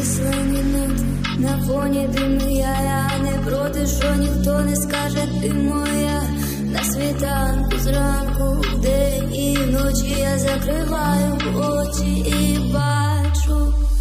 Окреслені ноти на фоні диму я не проти, що ніхто не скаже, ти моя. На світанку, зранку, вдень і вночі я закриваю очі і бачу